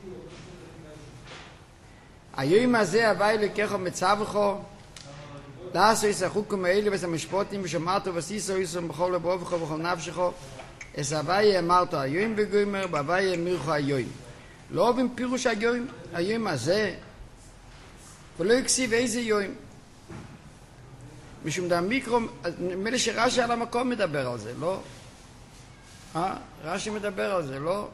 היום הזה הווי לקחו מצווכו, לעשו יש החוקים האלה ואת המשפוטים ושמרתו וסיסו יסו בכל לבובכו ובכל נפשכו, אז הווי אמרתו היום בגוימר, והווי אמירכו היום. לא אוהבים פירוש היום הזה, ולא יקסיב איזה יום. משום דמיקרו, נדמה לי שרש"י על המקום מדבר על זה, לא? רש"י מדבר על זה, לא?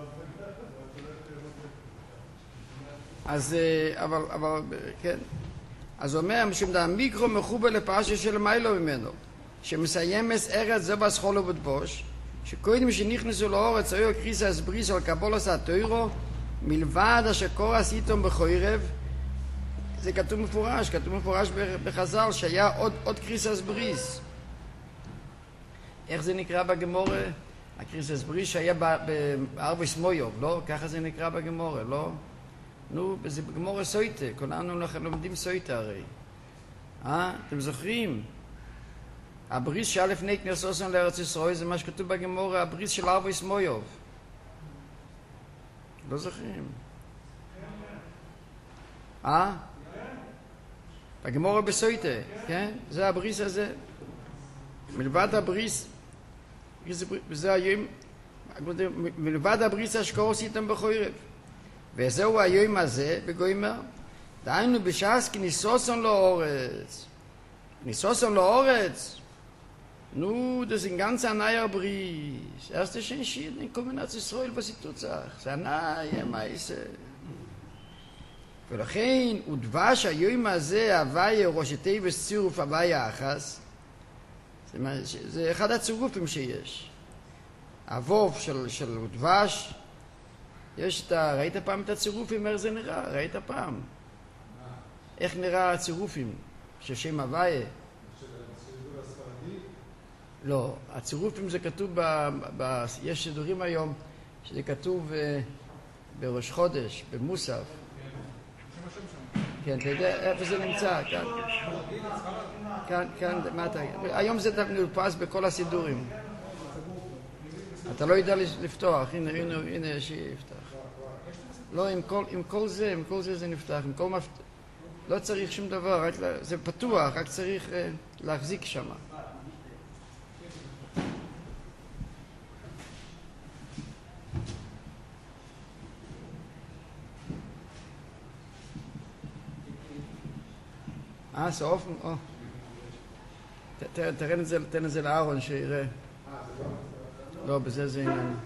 אז, אבל, כן. אז הוא אומר, משום דמיקרו מחובר לפרשה של מיילו ממנו, שמסיימס ארץ זה בסחול ובדבוש, שקודם שנכנסו לאורץ היו קריסס בריס על קבולוס התוירו, מלבד אשר קורס איתום בחוירב, זה כתוב מפורש בחז"ל שהיה עוד קריסס בריס. איך זה נקרא בגמורה? הקריסס בריס שהיה בארבס מויוב, לא? ככה זה נקרא בגמורה, לא? נו, זה בגמורה סויטה, כולנו לומדים סויטה הרי. אתם זוכרים? הבריס שהיה לפני כניסתו לארץ ישראל זה מה שכתוב בגמורה, הבריס של ארבס מויוב. לא זוכרים? בגמורה בסויטה, כן? זה הבריס הזה. מלבד הבריס, וזה היום, מלבד הבריס אשכורס איתם בחוירב. וזהו היום הזה, בגוימר, דהיינו בשעס כניסוסון לאורץ. כניסוסון לאורץ, nu, das ist ein ganz neuer Bries. Erst ist entschieden, in kommen nach Israel, was ich tut sag. Das ist ein neuer Meise. ולכן, ודבש היום הזה, הוויה ראש הטבעס צירוף הוויה אחס. זה אחד הצירופים שיש. הווב של ודבש, יש את ראית פעם את הצירופים, איך זה נראה? ראית פעם? איך נראה הצירופים של שם הוויה? לא, הצירופים זה כתוב, יש שידורים היום, שזה כתוב בראש חודש, במוסף. כן, אתה יודע איפה זה נמצא? כאן, מה אתה... היום זה נדפס בכל הסידורים. אתה לא יודע לפתוח, הנה שיפתח. לא, עם כל זה זה נפתח, עם כל מפתח. לא צריך שום דבר, זה פתוח, רק צריך להחזיק שם. זה אופן, תן את זה לארון שיראה. לא, בזה זה עניין.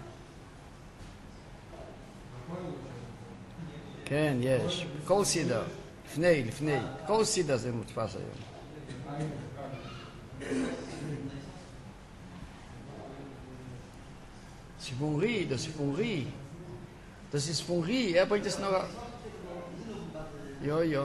כן, יש. כל סידה. לפני. כל סידה זה מודפס היום. Sifungri, das Sifungri. Das ist Sifungri, er bringt es noch... Jo.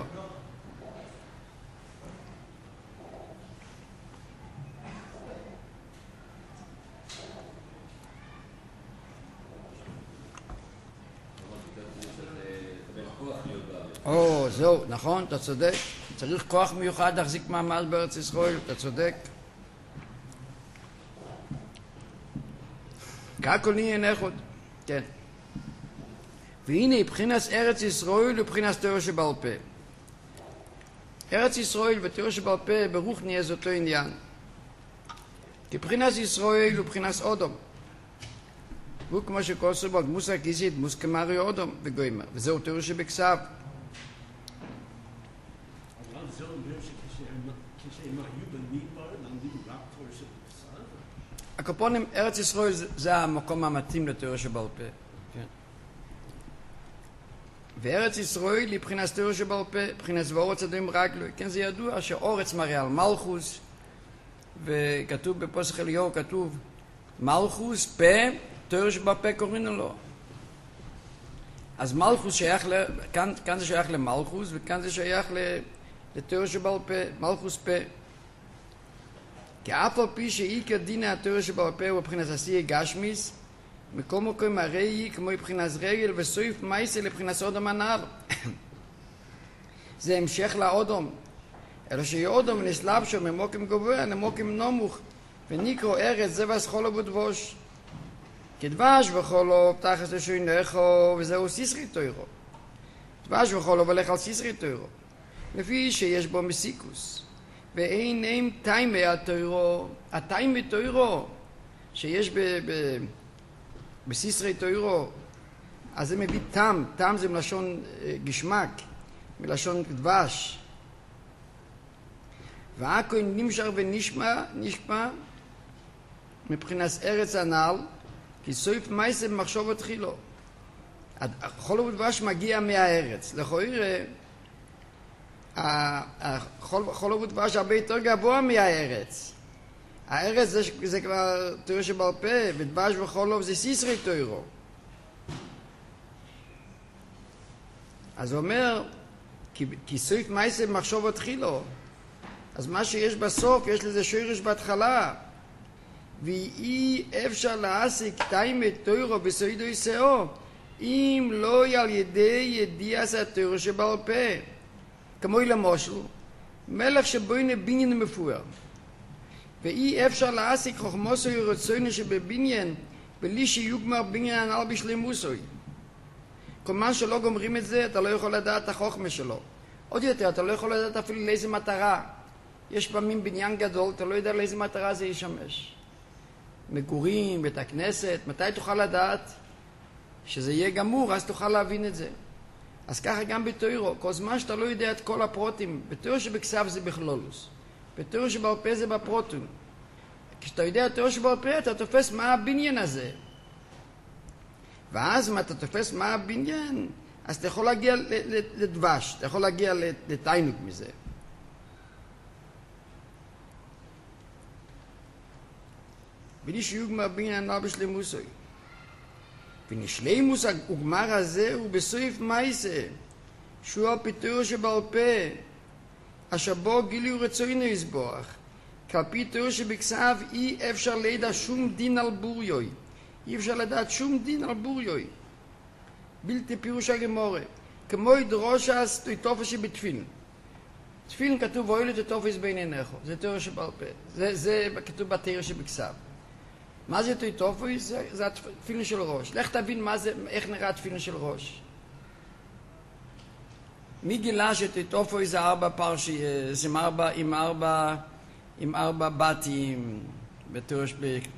זהו, נכון, אתה צודק. צריך כוח מיוחד להחזיק מעמד בארץ ישראל, אתה צודק. ככל נהיה נחוד. כן. והנה, מבחינת ארץ ישראל ובחינת תורה שבעל פה. ארץ ישראל ותורה שבעל פה ברוך נהיה זה אותו עניין. כי מבחינת ישראל ובחינת אודום. והוא כמו שכל סובל, מוסר כיסית, מוסכמרי אודום בגוימר. וזהו תורה שבכסף. הקופונים, ארץ ישראל זה המקום המתאים לתורה שבעל פה. וארץ ישראל היא מבחינת תורה שבעל פה, מבחינת ואורץ אדומים רגלוי. כן, זה ידוע שאורץ מראה על מלכוס, וכתוב בפוסח אליהו, כתוב מלכוס, פה, תורה שבעל פה קוראים לו. אז מלכוס שייך, כאן זה שייך למלכוס, וכאן זה שייך לתורה שבעל פה, מלכוס פה. כי אף על פי שעיקר דיני התורה שבעל פה הוא מבחינת עשייה גשמיס, מכל מקום הרי היא כמו מבחינת רגל וסויף מייסה לבחינת אודום הנער. זה המשך לאודום. אלא שאודום נסלב שם ממוקם גבוה למוקם נמוך, ונקרא ארץ זה והסחול ובדבוש. כדבש וחולו תחת לשוינךו, וזהו סיסרי תוירו. דבש וחולו הולך על סיסרי תוירו. לפי שיש בו מסיקוס. ואין הם טיימי התוירו, הטיימי תוירו, שיש בסיסרי תוירו, אז זה מביא טעם, טעם זה מלשון גשמק, מלשון דבש. והכל נמשך ונשמע מבחינת ארץ הנעל, כי סוף מייסה במחשוב התחילו. חול ודבש מגיע מהארץ. לכאורה, חול ודבש הרבה יותר גבוה מהארץ. הארץ זה כבר תוירו שבעל פה, ודבש וחולוב זה סיסרי תוירו. אז הוא אומר, כי סוף מייסה במחשוב התחילו. אז מה שיש בסוף, יש לזה שורש בהתחלה. ואי אפשר להסיק טיימת תוירו בסוידו יסאו, אם לא על ידי ידיעת התוירו שבעל פה. כמו למשל, מלך שבוינה בניין מפואר. ואי אפשר להסיק חוכמוסוי ורצוינו שבבניין, בלי שיוגמר בניין הנעל בשלמוסוי. כל מה שלא גומרים את זה, אתה לא יכול לדעת את החוכמה שלו. עוד יותר, אתה לא יכול לדעת אפילו לאיזה מטרה. יש פעמים בניין גדול, אתה לא יודע לאיזה מטרה זה ישמש. מגורים, בית הכנסת, מתי תוכל לדעת שזה יהיה גמור, אז תוכל להבין את זה. אז ככה גם בתוירו, כל זמן שאתה לא יודע את כל הפרוטים, בתוירו שבכסף זה בכלולוס, בתוירו שבעל פה זה בפרוטים. כשאתה יודע תוירו שבעל פה, אתה תופס מה הבניין הזה. ואז אם אתה תופס מה הבניין, אז אתה יכול להגיע לדבש, אתה יכול להגיע לתיינוק מזה. בלי שיוגמר בניין הנעל בשלמוסוי. ונשלימוס הגמר הזה הוא בסוף מייסה, שהוא הפיתור שבעל פה, אשר בו גילי ורצוינו יסבוח. כלפי תיאור שבכסף אי אפשר לדעת שום דין על בוריוי. אי אפשר לדעת שום דין על בוריוי. בלתי פירוש הגמורה. כמו ידרוש תויטופס שבתפילין. תפילין כתוב ואוי לתויטופס בין עיניך. זה תיאור שבעל פה. זה כתוב בתיאור שבכסף. מה זה תויטופס? זה התפילין של ראש. לך תבין מה זה, איך נראה התפילין של ראש. מי גילה שתויטופס זה ארבע פרשיות, עם ארבע בתים, בתיאור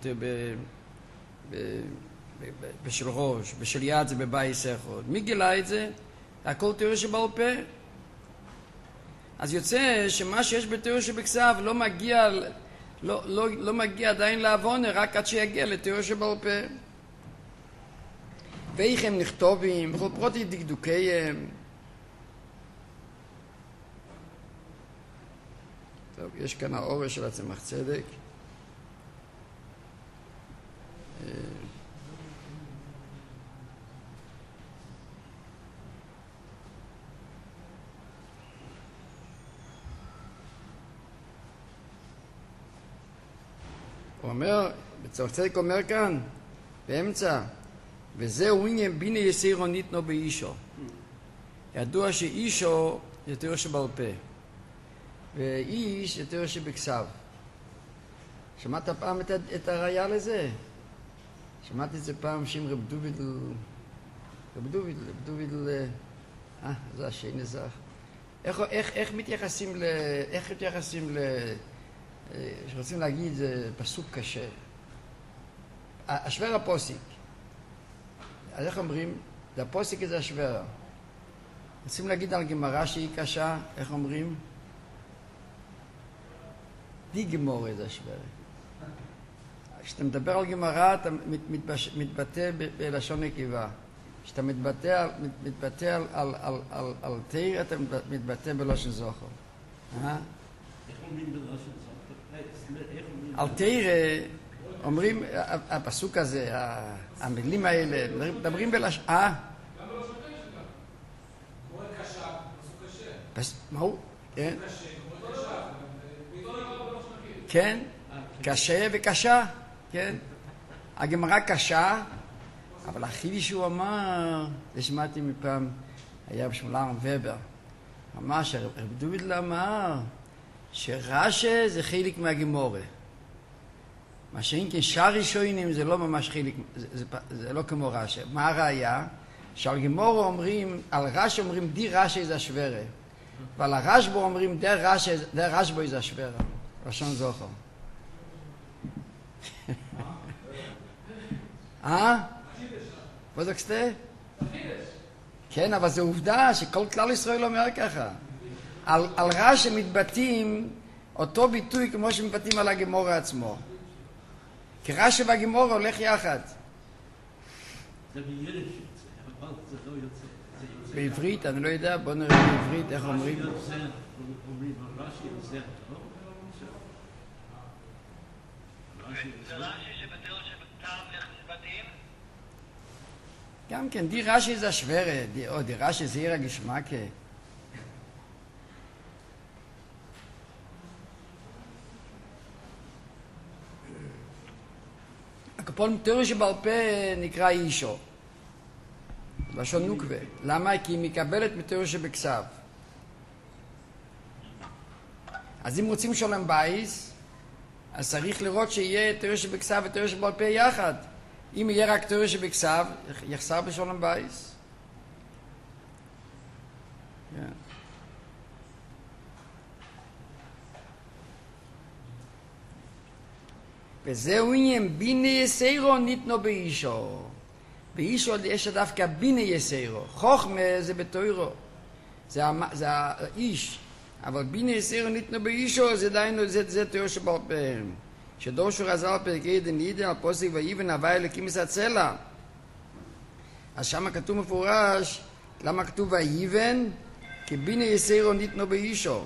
בשל ראש, בשל יד זה בבית אחד. מי גילה את זה? הכל תיאור שבעל פה. אז יוצא שמה שיש בתיאור שבכסף לא מגיע עדיין לעוונה, רק עד שיגיע לתיאור שבעל פה. ואיך הם נכתובים, בכל פרוטי דקדוקיהם. טוב, יש כאן האורש של הצמח צדק. הוא אומר, בצמח צדק אומר כאן, באמצע, וזהו עניין בינה יסירו ניתנו באישו. ידוע שאישו זה תיאור שבעל פה. ואיש זה תיאור שבכסף. שמעת פעם את הראיה לזה? שמעתי את זה פעם שם רב דובידל, זה השני זך. איך מתייחסים שרוצים להגיד זה פסוק קשה. השוור הפוסיק. אז איך אומרים? זה הפוסיק זה השוור. רוצים להגיד על גמרא שהיא קשה, איך אומרים? די גמורה זה השוור. כשאתה מדבר על גמרא, אתה מתבטא בלשון נקבה. כשאתה מתבטא על תיר, אתה מתבטא בלשון זכר. איך אומרים בלשון זכר? על תיר אומרים, הפסוק הזה, המילים האלה, מדברים בלשון... גם בלשון קשה. כמו קשה, פסוק קשה. מה הוא? קשה, כמו קשה. כן, קשה וקשה, כן. הגמרא קשה, אבל הכי שהוא אמר, זה שמעתי מפעם, היה בשמואל ובר, אמר שרב דובידל אמר, שרש"י זה חלק מהגמורה. מה שאין כן שאר ראשונים זה לא ממש חיליק, זה לא כמו רש"י. מה הראיה? שעל גמור אומרים, על רש"י אומרים די רש"י זה השברה, ועל הרשב"א אומרים דר רשב"א זה השברה. לשון זוכר. was sagst du? כן, אבל זו עובדה שכל כלל ישראל אומר ככה. על רש"י מתבטאים אותו ביטוי כמו שמתבטאים על הגמור עצמו. כי רש"י והגמור הולך יחד. זה ביידיש, אבל זה לא יוצא. בעברית, אני לא יודע, בוא נראה בעברית איך אומרים. רש"י אומרים, רש"י עוזר, לא? זה רש"י שבתיאור שבכתב איך מתבטאים? גם כן, די רש"י זה השברה, די רש"י זה עיר הגשמקה. הקופון תיאור שבעל פה נקרא אישו. לשון נוקבה. למה? כי היא מקבלת מתיאור שבכסף. אז אם רוצים שולם בייס, אז צריך לראות שיהיה תיאור שבכסף ותיאור שבעל פה יחד. אם יהיה רק תיאור שבכסף, יחסר בשולם בייס. כן. וזהו עניין בינה יסיירו ניתנו באישו. באישו יש דווקא בינה יסיירו. חוכמה זה בתוירו. זה האיש. אבל בינה יסיירו ניתנו באישו זה דיינו, זה תיאור שבעל פה. שדורשו רז"ל פרק עדן יידן על פוסק ויבן הווי אלוקים מסצלה. אז שם כתוב מפורש, למה כתוב ויבן? כי בינה יסיירו ניתנו באישו.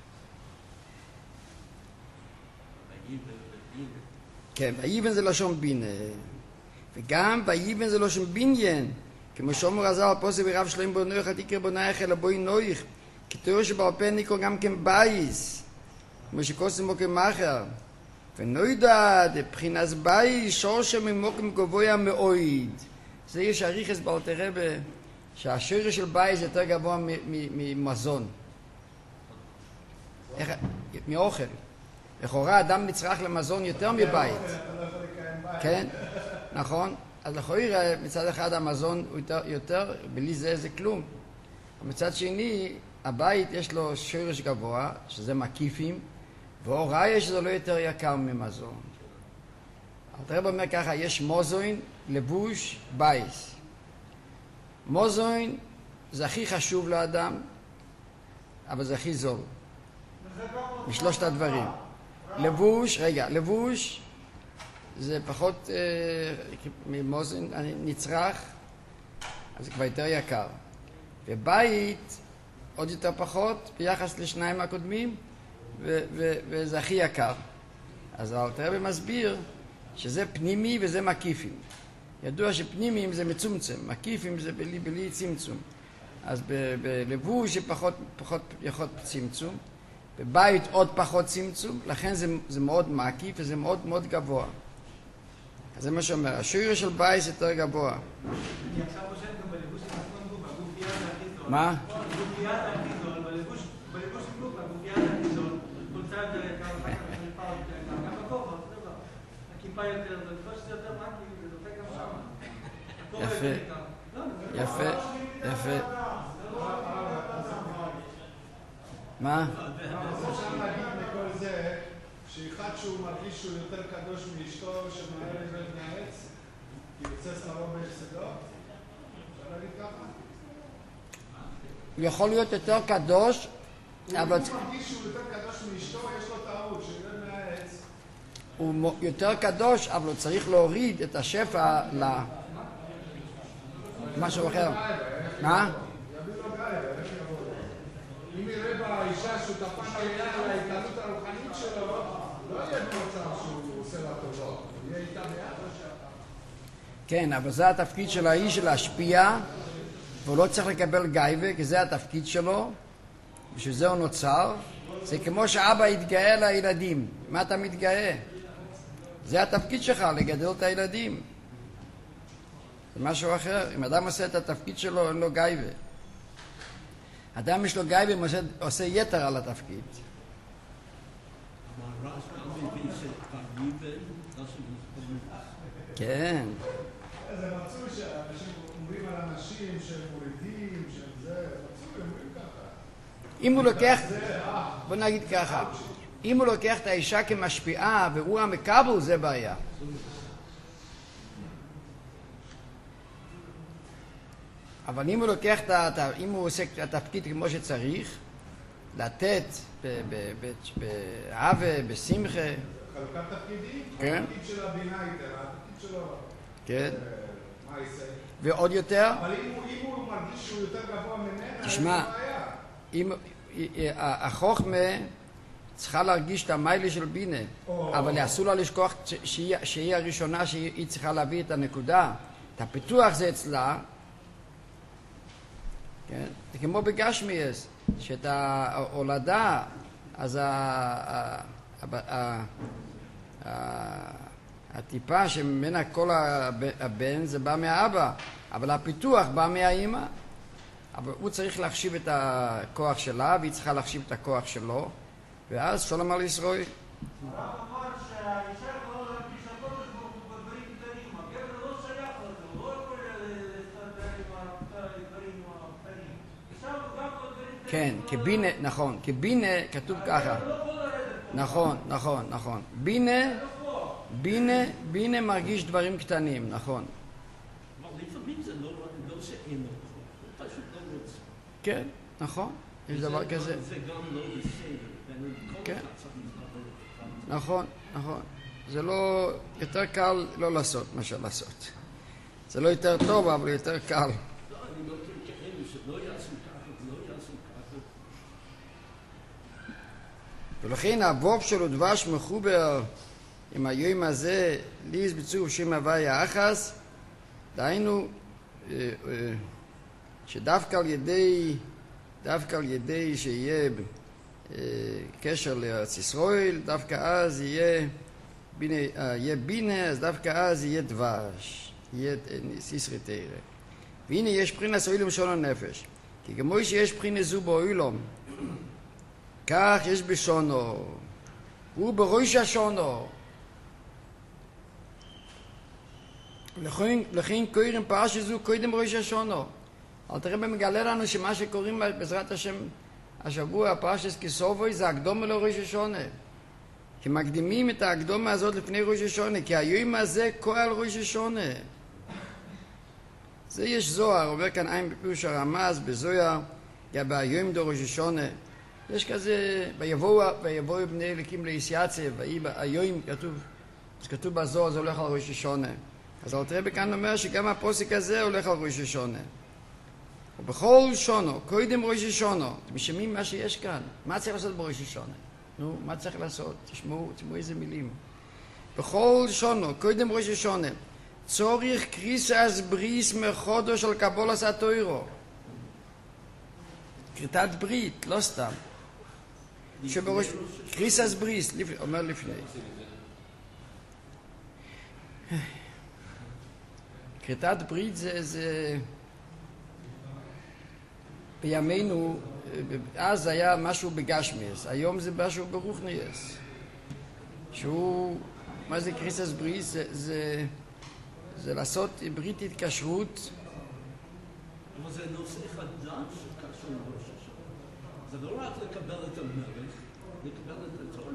כן, ויבן זה לשון בינה. וגם ויבן זה לשון בניין. כמו שאומר רז"ל פוסק ברב שלמה בו נויך תקרא בו נייך אלא בוי נויך. כי תיאור שבעל פה נקרא גם כן בייס. כמו שקוסם בו כמחר. ונוידע דבחינס בייס שורש ממוקם גבוה מאויד. זה יש אריכס באלתר רבי שהשורש של בייס יותר גבוה ממזון. מאוכל. לכאורה אדם נצרך למזון יותר מבית. כן, נכון. אז לכאורה מצד אחד המזון הוא יותר, בלי זה כלום. מצד שני, הבית יש לו שורש גבוה, שזה מקיפים, והוראי שזה לא יותר יקר ממזון. אלתר רבי אומר ככה, יש מוזוין, לבוש, בייס. מוזוין זה הכי חשוב לאדם, אבל זה הכי זול. משלושת הדברים. לבוש זה פחות ממוזן נצרך, אז זה כבר יותר יקר. ובית עוד יותר פחות ביחס לשניים הקודמים, וזה הכי יקר. אז אלתר רבי מסביר שזה פנימי וזה מקיפים. ידוע שפנימיים זה מצומצם, מקיפים זה בלי צמצום. אז בלבוש זה פחות יכול צמצום. בבית עוד פחות צמצום, לכן זה מאוד מקיף וזה מאוד מאוד גבוה. אז זה מה שאומר, השורש של בית יותר גבוה. אני עכשיו חושב גם בלבוש של עצמון גוף, הגופייה זה הכי זול. מה? הגופייה זה הכי זול, בלבוש של גוף, הגופייה זה הכי זול. חולצה יותר יקר, אחר כך הכיפה יותר יקר. גם בכובע, אותו דבר. הכיפה יותר זול, לפני שזה יותר מקיף, זה דופק גם שם. יפה. מה? אפשר להגיד מכל זה שאחד שהוא מרגיש שהוא יותר קדוש מאשתו שמהר ירד מהעץ כי יוצא שרו בהפסדו? אפשר להגיד ככה? הוא יכול להיות יותר קדוש, אבל... הוא מרגיש שהוא יותר קדוש מאשתו, יש לו טעות, שירד מהעץ. הוא יותר קדוש, אבל הוא צריך להוריד את השפע למשהו אחר. מה? אם יראה באישה שותפה מלאה להתעלות הרוחנית שלו, לא יהיה במצב שהוא עושה לה טובות. הוא יהיה איתה ביד או שאתה? כן, אבל זה התפקיד של האיש להשפיע, והוא לא צריך לקבל גייבה, כי זה התפקיד שלו, בשביל זה הוא נוצר. זה כמו שאבא יתגאה לילדים. מה אתה מתגאה? זה התפקיד שלך, לגדל את הילדים. זה משהו אחר. אם אדם עושה את התפקיד שלו, אין לו גייבה. אדם יש לו גייבה, עושה יתר על התפקיד. אבל רש"י כן. זה מצוי שאנשים אומרים על אנשים שהם מורידים, שהם זה, מצוי, אומרים ככה. אם הוא לוקח, בוא נגיד ככה, אם הוא לוקח את האישה כמשפיעה והוא המקבל, זה בעיה. אבל אם הוא לוקח אם הוא עושה את התפקיד כמו שצריך, לתת באהבה, בשמחה. חלוקת תפקידים? כן. התפקיד של הבינה יותר, התפקיד שלו. כן. מה יעשה? ועוד יותר? אבל אם הוא מרגיש שהוא יותר גבוה ממנה, תשמע, החוכמה צריכה להרגיש את המיילה של בינה, אבל אסור לה לשכוח שהיא הראשונה שהיא צריכה להביא את הנקודה. את הפיתוח זה אצלה, כן? זה כמו בגשמיאס, שאת ההולדה, אז הטיפה שממנה כל הבן זה בא מהאבא, אבל הפיתוח בא מהאמא. אבל הוא צריך להחשיב את הכוח שלה, והיא צריכה להחשיב את הכוח שלו, ואז שולם על ישראל. הרב אמר שהאישה יכולה להרגיש הקודש בדברים קטנים, הגבר לא שייך לזה, הוא לא יכול להסתדר עם הדברים הקטנים. אישה גם בדברים קטנים. כן, כבינה, נכון, כבינה כתוב ככה. נכון. בינה מרגיש דברים קטנים, נכון. אבל לפעמים זה לא שאין לו, הוא פשוט לא רוצה. כן, נכון, יש דבר כזה. זה גם לא בסדר. כן. נכון. זה לא, יותר קל לא לעשות מאשר לעשות. זה לא יותר טוב, אבל יותר קל. לא, אני לא כאלו שלא יעשו ככה. ולכן הווב שלו דבש מחובר עם היום הזה, ליז בצור שם הווי האחס, דהיינו שדווקא על ידי שיהיה קשר לארץ ישראל, דווקא אז יהיה בינה, אז דווקא אז יהיה דבש, יהיה סיסרי תירא. והנה יש בחינס אוילום שון הנפש, כי כמו שיש בחינס זו באוילום, כך יש בשונו, הוא בראש השונו. לכן קוראים פרשה זו קודם ראש השונו. אל תראה במגלה לנו שמה שקוראים בעזרת השם השבוע פרשת כסופוי זה הקדומה לראש השונה. כי מקדימים את ההקדומה הזאת לפני ראש השונה, כי היום הזה כה על ראש השונה. זה יש זוהר, עובר כאן עין בפירוש הרמז, בזוהר, גם בהיום דו ראש השונה. יש כזה, ויבואו בני אליקים ליסיאצה, והיום כתוב בזוהר, זה הולך על ראש השונה. אז אל תראה בכאן אומר שגם הפוסק הזה הולך על ראש השונה. ובכל שונו, קודם ראש השונו, אתם משמעים מה שיש כאן. מה צריך לעשות בראש השונה? נו, מה צריך לעשות? תשמעו איזה מילים. בכל שונו, קודם ראש השונה, צורך קריסס בריס מחודו של קבולת התוירו. כריתת ברית, לא סתם. שבראש, קריסס בריס, אומר לפני. כריתת ברית זה בימינו, אז היה משהו בגשמיאס, היום זה משהו ברוחניאס. שהוא, מה זה קריסס בריס? זה לעשות ברית התקשרות. אבל זה נושא חדש שקשור לראש השונה. זה לא רק לקבל את המלך, לקבל את התורה.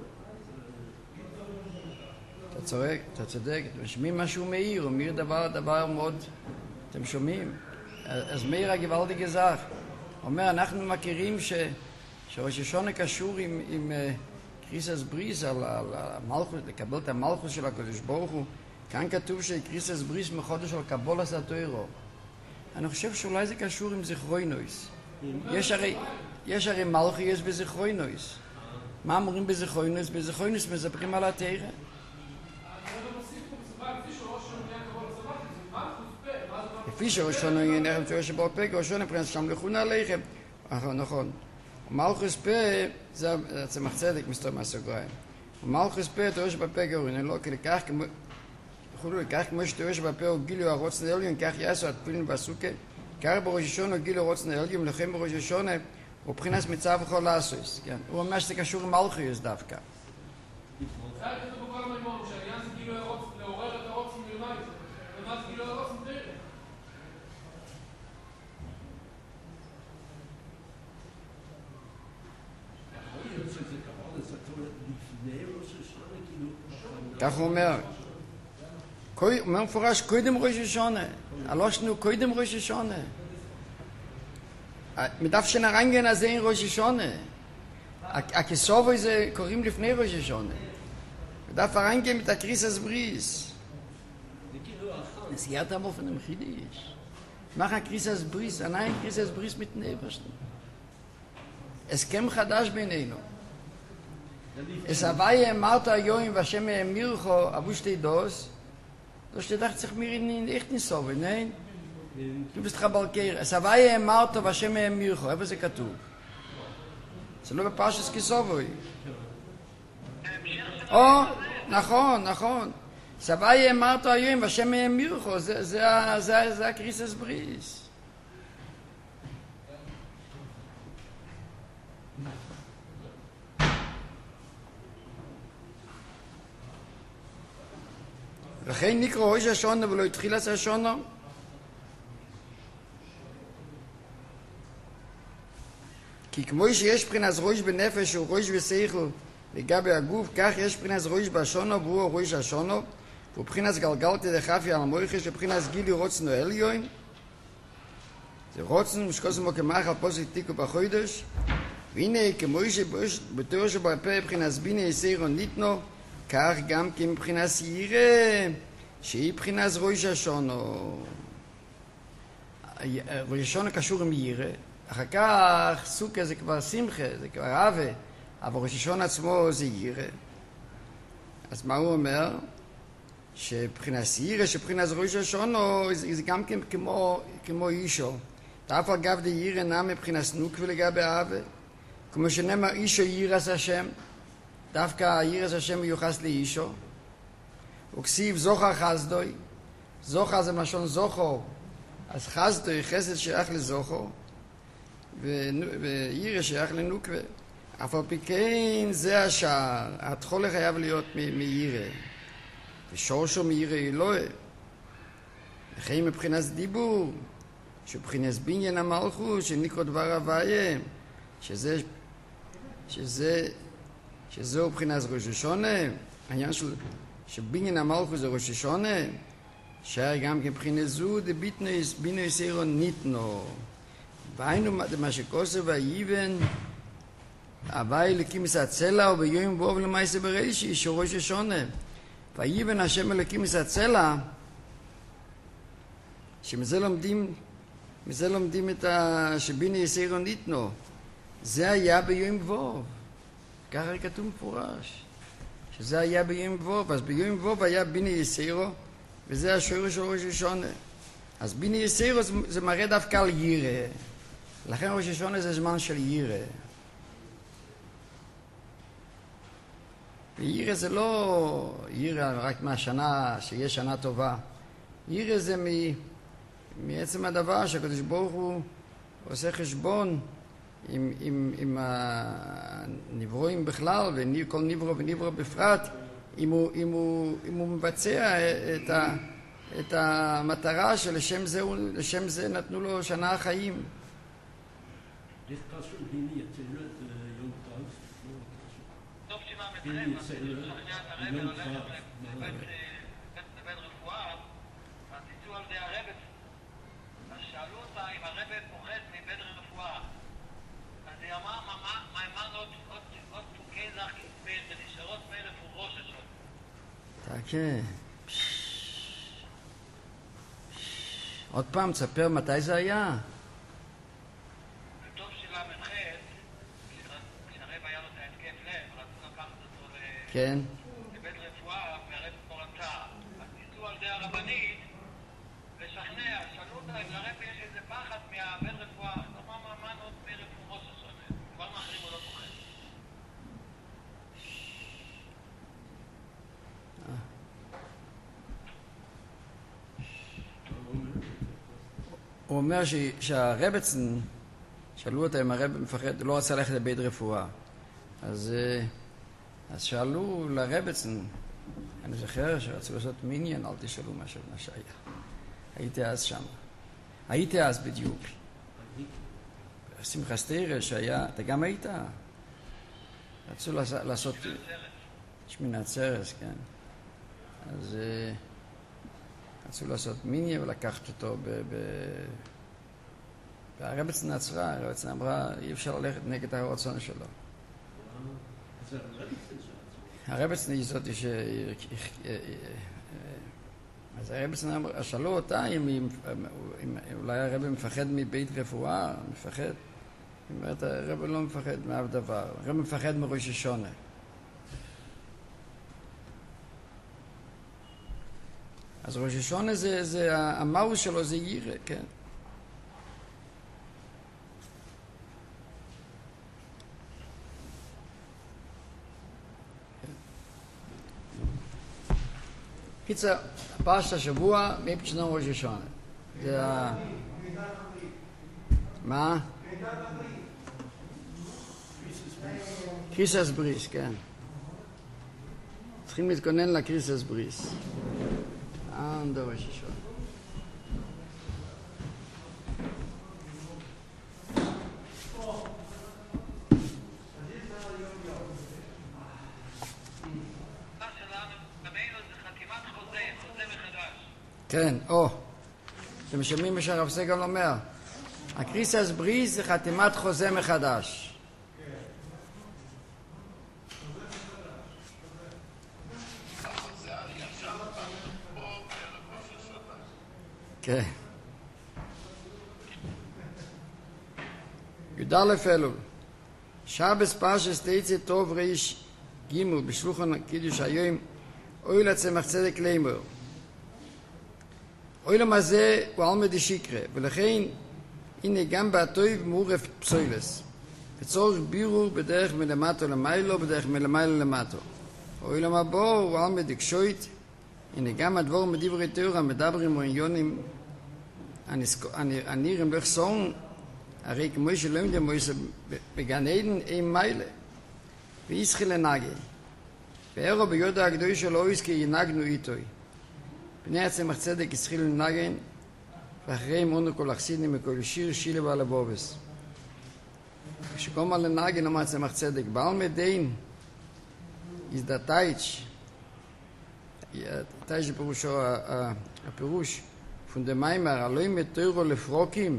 אתה צודק, אתה צודק, אתם שומעים משהו מאיר, הוא מאיר דבר מאוד, אתם שומעים? אז מאיר הגוואלדי גזח, אומר, אנחנו מכירים שראש השונה קשור עם קריסס בריס על המלכות, לקבל את המלכות של הקדוש ברוך הוא. כאן כתוב שקריסס בריס מחודש על קבולת התוירו. אני חושב שאולי זה קשור עם זיכרוינויס. יש הרי מלכויות בזיכרוינויס. מה אומרים בזיכרוינויס? בזיכרוינויס מספרים על התורה. לפי שראשון יהיה נחם תורה שבעל פה, כראשון הפרנס שם לכונה עליכם. נכון. מלכוס פה, זה צמח צדק מסתור מהסוגריים. מלכוס פה, תורה שבעל פה גאורין, לא, כי לכך כמו שתורה שבעל פה הוא גילו הרוצן העליון, כך יעשו התפילין בסוכה, כך בראש השונה גילו הרוצן העליון, לכם בראש השונה, הוא מבחינת מצב וכל לעשוס. הוא אומר שזה קשור עם מלכוס דווקא. זה היה כתוב בכל המימון, שהעניין זה כאילו לעורר את הרוצן מלמעלה, ומה זה כאילו הרוצן דרך? כך הוא אומר. הוא אומר מפורש, קודם ראש השונה. הלושנו קודם ראש השונה. מדף שנרנגן הזה אין ראש השונה. הכסובוי זה קוראים לפני ראש השונה. מדף הרנגן את הקריסס בריס. נסיעת המופן עם חידיש. מה הקריסס בריס? עניים קריסס בריס מתנבשנו. הסכם חדש בינינו. Es avaye Marta Joim Vashem Mircho Abushte Dos. Du steht doch sich mir in echt nicht so, nein? Du bist Rabalker. Es avaye Marta Vashem Mircho, aber זה כתוב. זה לא בפרשת כסובוי. נכון. Es avaye Marta Joim Vashem Mircho, זה הקריסס בריס. לכן נקרא ראש השונה ולא התחיל לעשות השונה. כי כמו שיש בחינת ראש בנפש הוא ראש ושכל לגבי הגוף, כך יש בחינת ראש בשונה והוא ראש השונה, והוא בחינת גלגל כדחפי על המויכה שבחינת גילי רוצנו עליון. זה רוצנו משקוס מו כמח על פוסק תיקו בחודש, והנה כמו שבתור שבפה בחינת ביני יסירו ניתנו, כך גם כי מבחינת ירא, שהיא מבחינת ראש השונה. ראש השונה קשור עם ירא, אחר כך סוכה זה כבר שמחה, זה כבר אהבה, אבל ראש השונה עצמו זה ירא. אז מה הוא אומר? שבחינת ירא, שבחינת ראש השונה זה גם כן כמו אישו. דאף אגב די ירא נע מבחינת נוקבה לגבי אהבה, כמו שנאמר אישו יראת השם, דווקא יראת השם מיוחס לאישו. וכסיב זוכר חסדוי, זוכר זה משון זוכר, אז חסדוי חסד שייך לזוכר, וירא שייך לנוקבה. אף על פי כן זה השער, התחולה חייב להיות מירא, ושורשו מירא אלוהי. וכן מבחינת דיבור, שבחינת בניין המלכות, שנקרא דבר הוויה, שזהו מבחינת ראש השונה, העניין שבניין המלכות זה ראש השונה, שהיה גם מבחינת זו דביטנויס בינו יסירו ניתנו. והיינו מה שכוסר והיבן, הווי אלוקים מסעצלה וביום בוב למעשה בראשי, שהוא ראש השונה. והיבן השם אלוקים מסעצלה, שמזה לומדים את שבינו יסירו ניתנו. זה היה ביום בוב. ככה כתוב מפורש, שזה היה ביום בוב. אז ביום בוב היה ביני יסירו, וזה השורש של ראש השונה. אז ביני יסירו זה מראה דווקא על ירא, לכן ראש השונה זה זמן של ירא. וירא זה לא ירא רק מהשנה, שיש שנה טובה. ירא זה מעצם הדבר שהקדוש ברוך הוא עושה חשבון עם הנברואים בכלל, וכל נברוא ונברוא בפרט, אם הוא מבצע את המטרה שלשם זה נתנו לו שנה החיים. טוב שמע מתכם, יום לבית רפואה, אז ניסו על די הרבט, אז שאלו אותה אם הרבט פוחד מבית רפואה. אז היא אמרה, מה עוד תוקי לך ונשארות מלף וראש השונה. תקה. עוד פעם, תספר מתי זה היה? בטוב שלה מנחת, כשהרב היה לו את ההתקף לב, רצו לקחת אותו כן. לבית רפואה, והרב כבר רצה. אז ניסו על די הרבנית לשכנע, שאלו אותה אם לרב יש איזה פחד מהבית רפואה. אז אמרה, מה עוד מלף וראש השונה? כבר מאחרים הוא לא פוחד. הוא אומר שהרבצן, שאלו אותה אם הרב מפחד, לא רצה ללכת לבית רפואה. אז אז שאלו לרבצן, אני זוכר שרצו לעשות מיניון, אל תשאלו משהו מה שהיה. הייתי אז שם. הייתי אז בדיוק. שמחה סטיירה שהיה, אתה גם היית? רצו לעשות... שמיני עצרת, כן. אז רצו לעשות מיניון ולקחת אותו והרבצן עצרה, הרבצן אמרה, אי אפשר ללכת נגד הרצון שלו. הרבצן היא זאת אז הרבצן אמר, שאלו אותה אם אולי הרב מפחד מבית רפואה, מפחד. היא אומרת, הרב לא מפחד מאף דבר, הרב מפחד מראש השונה. אז ראש השונה זה המהות שלו זה ירא, כן. קיצר, פרשת השבוע, מפשנו ראש השונה. זה ה... מה? קריסס בריס, כן. צריכים להתכונן לקריסס בריס. ענדו ראש השונה. כן, אתם משלמים מה שהרב סגל אומר. הקריסס בריס זה חתימת חוזה מחדש. כן. י"א אלול. שבס פרשס תצא טוב ריש ג' בשלוחן קידוש היום אוי לצמח צדק לאמור. אוילם הזה הוא עלמא דשיקרא, ולכן הנה גם בהטוב מעורף פסוילס. לצורך בירור בדרך מלמטו למיילו, בדרך מלמיילו למטו. אוילם הבא הוא עלמא דקשוית, הנה גם הדבור מדברי תורה מדברים ועניונים הנראים לחסון, הרי כמו שלומדים מויסה בגן עדן אין מיילה, וישחי לנגי. וערו ביודע הקדוש שלו איסקי ינגנו איתוי. בני הצמח צדק ישחיל לנגן, ואחריהם עונו כל החסידים וכל שיר שילה ועל הבובס. כשקומה לנגן אומר הצמח צדק, בעל מדין, יזדתייץ', תייץ' פירושו, הפירוש, פונדמיימר, אלוהים מתוירו לפרוקים,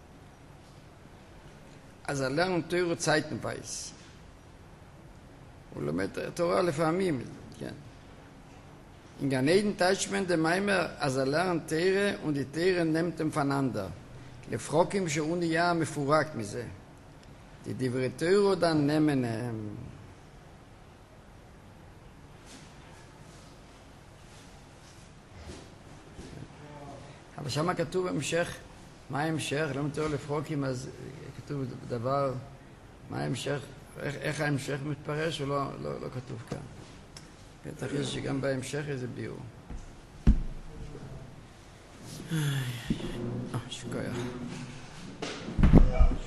אז הלרנו תוירו צייטנפייס. הוא לומד תורה לפעמים, כן. In Gan Eden teitscht man dem Eimer, als lernt Teire und die Teire nimmt ihm voneinander. Lefrokim schon die Jahr mefurakt mit sie. Die Diverteure dann nehmen אבל שם כתוב המשך, מה ההמשך? לא מתאר לפרוקים, אז כתוב דבר, מה ההמשך? איך ההמשך מתפרש? או לא כתוב כאן. בטח יש שגם בהמשך איזה ביור. שכוייך.